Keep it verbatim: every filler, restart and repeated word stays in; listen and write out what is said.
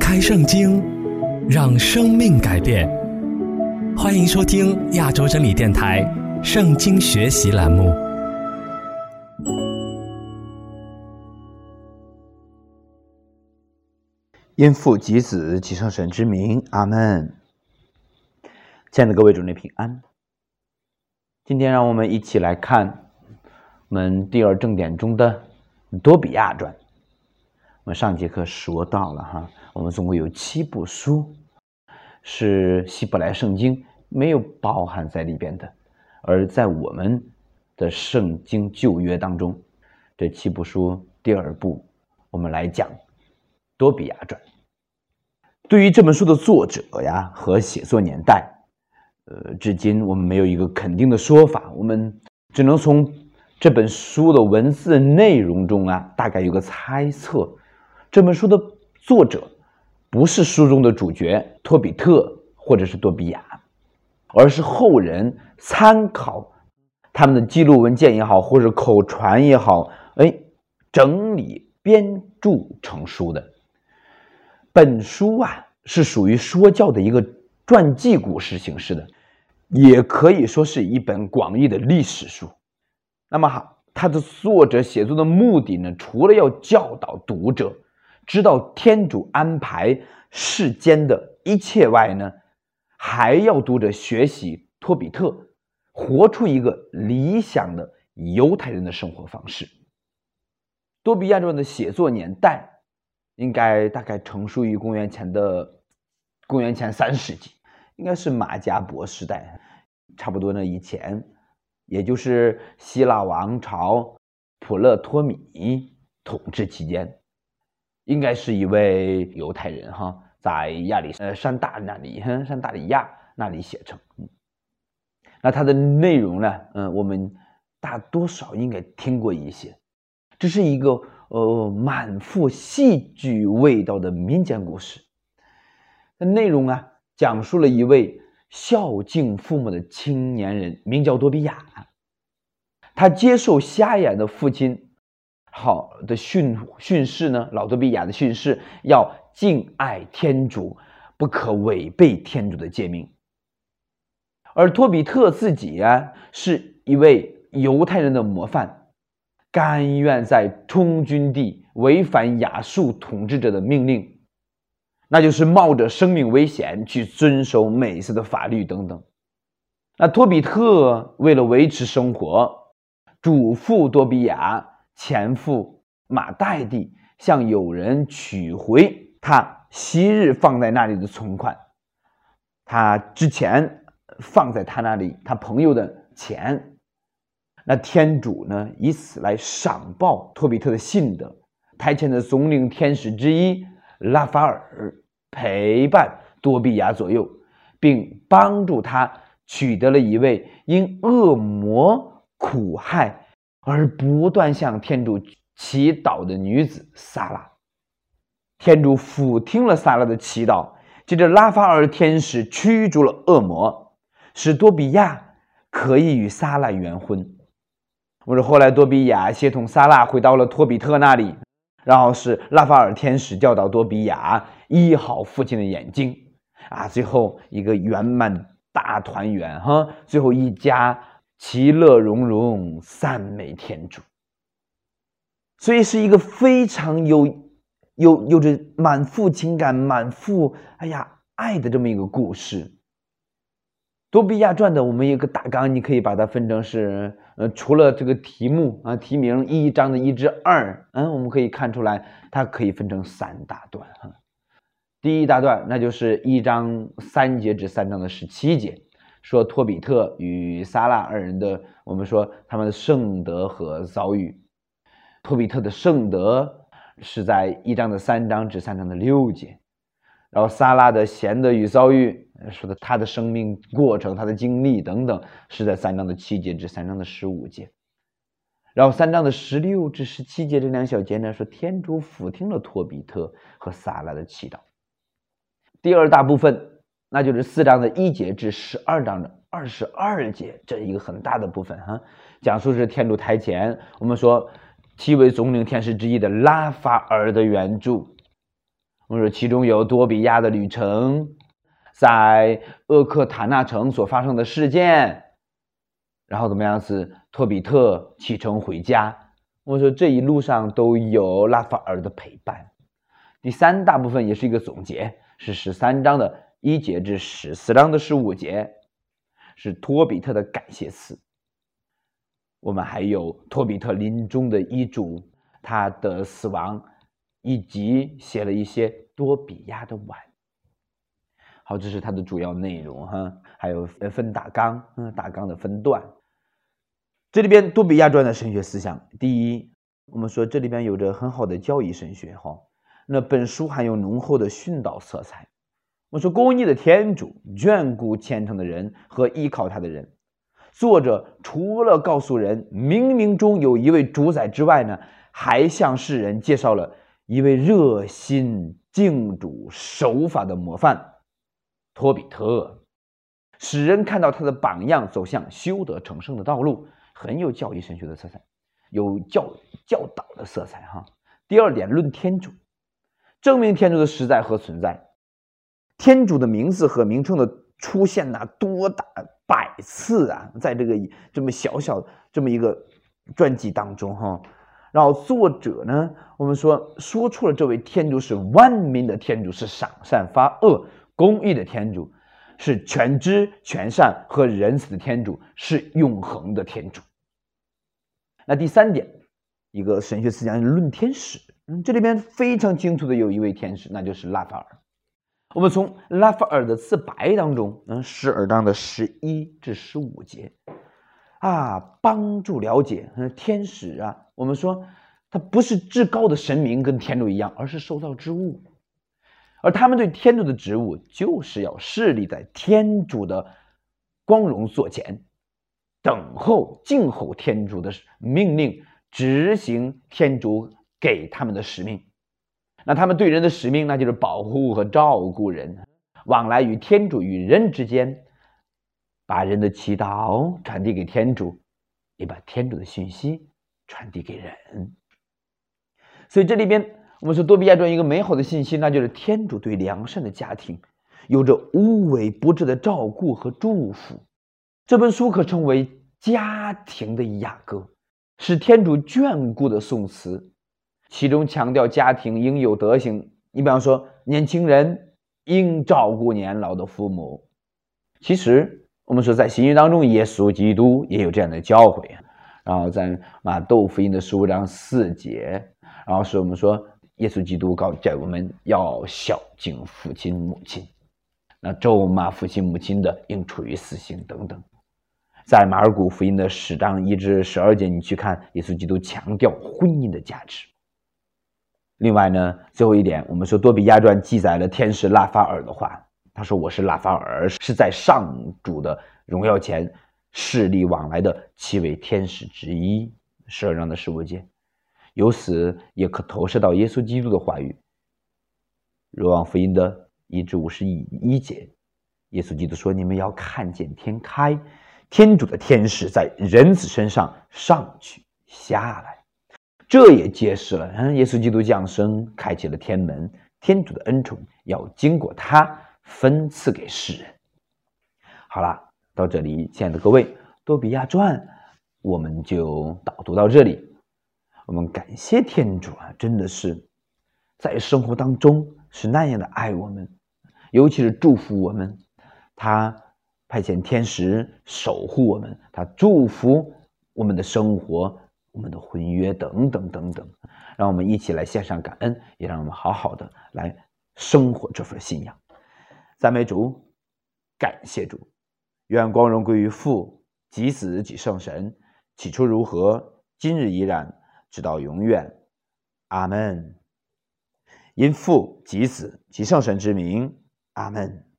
开圣经，让生命改变。欢迎收听亚洲真理电台圣经学习栏目。 因父及子及圣神之名，阿们。亲爱的各位主内平安。今天让我们一起来看我们第二正典中的多比亚传。我们上节课说到了哈，我们总共有七部书是希伯来圣经没有包含在里边的，而在我们的圣经旧约当中，这七部书第二部我们来讲多比亚传。对于这本书的作者呀和写作年代，呃，至今我们没有一个肯定的说法，我们只能从这本书的文字内容中啊，大概有个猜测。这本书的作者不是书中的主角托比特或者是多比亚，而是后人参考他们的记录文件也好，或者口传也好，哎，整理编著成书的。本书啊是属于说教的一个传记故事形式的，也可以说是一本广义的历史书。那么好，他的作者写作的目的呢，除了要教导读者知道天主安排世间的一切外呢，还要读者学习托比特活出一个理想的犹太人的生活方式。多比亚传的写作年代应该大概成书于公元前的公元前三世纪，应该是马加伯时代，差不多呢以前，也就是希腊王朝普勒托米统治期间，应该是一位犹太人哈，在亚历呃山大那里，山大里亚那里写成。嗯，那它的内容呢，嗯，我们大多少应该听过一些。这是一个呃满腹戏剧味道的民间故事。那内容啊，讲述了一位孝敬父母的青年人，名叫多比亚。他接受瞎眼的父亲好的训训示呢，老多比亚的训示要敬爱天主，不可违背天主的诫命。而托比特自己啊，是一位犹太人的模范，甘愿在充军地违反亚述统治者的命令，那就是冒着生命危险去遵守美色的法律等等。那托比特为了维持生活，嘱咐多比亚前赴马代地，向友人取回他昔日放在那里的存款，他之前放在他那里他朋友的钱。那天主呢，以此来赏报托比特的信德，台前的总领天使之一拉法尔陪伴多比亚左右，并帮助他取得了一位因恶魔苦害而不断向天主祈祷的女子撒拉。天主俯听了撒拉的祈祷，接着拉法尔天使驱逐了恶魔，使多比亚可以与撒拉圆婚。我说后来多比亚协同撒拉回到了托比特那里，然后是拉法尔天使教导多比亚医好父亲的眼睛啊，最后一个圆满大团圆哈，最后一家其乐融融，赞美天主。所以是一个非常有有有着满腹情感、满腹哎呀爱的这么一个故事。多比亚传的我们有个大纲，你可以把它分成是呃，除了这个题目啊题名一章的一至二，嗯，我们可以看出来它可以分成三大段哈。第一大段那就是一章三节至三章的十七节，说托比特与撒拉二人的，我们说他们的圣德和遭遇。托比特的圣德是在一章的三章至三章的六节，然后撒拉的贤德与遭遇，说的他的生命过程、他的经历等等，是在三章的七节至三章的十五节。然后三章的十六至十七节这两小节呢，说天主俯听了托比特和撒拉的祈祷。第二大部分那就是四章的一节至十二章的二十二节，这是一个很大的部分哈，讲述是天主台前我们说其为总领天使之一的拉法尔的援助。我我们说其中有多比亚的旅程，在厄克塔纳城所发生的事件，然后怎么样是托比特启程回家。我们说这一路上都有拉法尔的陪伴。第三大部分也是一个总结，是十三章的一节至十四章的十五节，是托比特的感谢词。我们还有托比特临终的遗嘱，他的死亡，以及写了一些多比亚的碗。好，这是它的主要内容哈，还有分大纲，嗯，大纲的分段。这里边多比亚传的神学思想，第一，我们说这里边有着很好的教义神学哈。那本书含有浓厚的训导色彩。我说公义的天主眷顾虔诚的人和依靠他的人。作者除了告诉人冥冥中有一位主宰之外呢，还向世人介绍了一位热心敬主守法的模范托比特，使人看到他的榜样走向修德成圣的道路，很有教义神学的色彩，有教教导的色彩哈。第二点，论天主，证明天主的实在和存在。天主的名字和名称的出现呐、啊，多达百次啊，在这个这么小小这么一个传记当中哈。然后作者呢，我们说说出了这位天主是万民的天主，是赏善罚恶公义的天主，是全知全善和仁慈的天主，是永恒的天主。那第三点，一个神学思想论天使，嗯，这里边非常清楚的有一位天使，那就是拉法尔。我们从拉法尔的自白当中，嗯，十二章的十一至十五节啊，帮助了解，嗯，天使啊，我们说他不是至高的神明跟天主一样，而是受造之物，而他们对天主的职务就是要侍立在天主的光荣座前，等候静候天主的命令，执行天主给他们的使命。那他们对人的使命，那就是保护和照顾人，往来与天主与人之间，把人的祈祷传递给天主，也把天主的信息传递给人。所以这里边我们说多比亚传一个美好的信息，那就是天主对良善的家庭有着无微不至的照顾和祝福。这本书可称为家庭的雅歌，是天主眷顾的颂词，其中强调家庭应有德行。你比方说，年轻人应照顾年老的父母。其实我们说在新约当中，耶稣基督也有这样的教诲。然后在马窦福音的十五章四节，然后是我们说耶稣基督告诫我们要孝敬父亲母亲，那咒骂父亲母亲的应处于死刑等等。在马尔谷福音的十章一至十二节，你去看耶稣基督强调婚姻的价值。另外呢，最后一点，我们说多比亚传记载了天使拉法尔的话，他说我是拉法尔，是在上主的荣耀前势力往来的七位天使之一。十二章的十五节，由此也可投射到耶稣基督的话语。若望福音的一至五十一节，耶稣基督说，你们要看见天开，天主的天使在人子身上上去下来。这也揭示了，嗯，耶稣基督降生开启了天门，天主的恩宠要经过他分赐给世人。好了，到这里，亲爱的各位，多比亚传我们就导读到这里。我们感谢天主啊，真的是在生活当中是那样的爱我们，尤其是祝福我们。他派遣天使守护我们，他祝福我们的生活，我们的婚约等等等等，让我们一起来献上感恩，也让我们好好的来生活这份信仰。赞美主，感谢主，愿光荣归于父及子及圣神，起初如何，今日依然，直到永远，阿们。因父及子及圣神之名，阿们。